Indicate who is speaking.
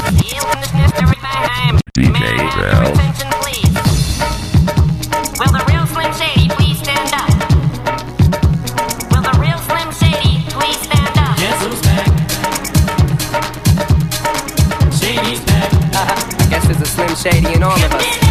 Speaker 1: DJ Rel.
Speaker 2: Attention, please. Will the real Slim Shady please stand up? Will the real Slim Shady please stand up?
Speaker 3: Guess who's back? Shady's back.
Speaker 4: I guess there's a Slim Shady in all of us.